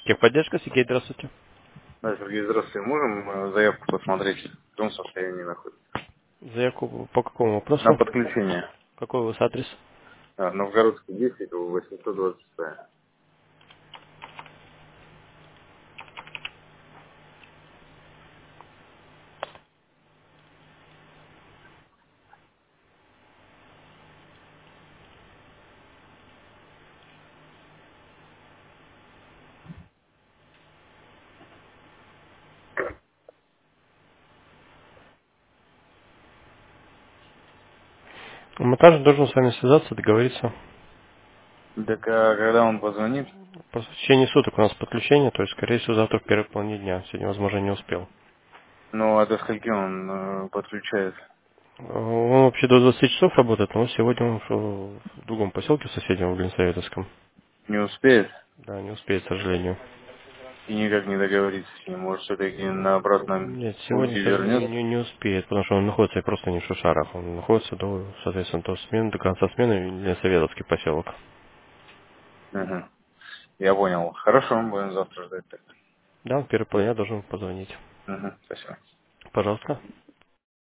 Техподдержка, Сергей, здравствуйте. Да, Сергей, здравствуйте. Можем заявку посмотреть, в каком состоянии находится? Заявку по какому На вопросу? подключение. Какой у вас адрес? Новгородский 10, 826. Монтаж должен с вами связаться, договориться. Так, а когда он позвонит? Просто в течение суток у нас подключение, то есть, скорее всего, завтра в первой половине дня. Сегодня, возможно, не успел. Ну, а до скольки он подключает? Он вообще до 20 часов работает, но сегодня он в другом поселке в соседнем, в Глинсоветовском. Не успеет? Да, не успеет, к сожалению. И никак не договориться с ним. Может, все-таки на обратном Нет, сегодня, пути к сожалению, вернет? не успеет, потому что он находится просто не в Шушарах. Он находится соответственно, до смены, до конца смены Глинсоветовский поселок. Угу. Я понял. Хорошо, будем завтра ждать тогда. Да, он в первой половине дня должен позвонить. Угу. Спасибо. Пожалуйста.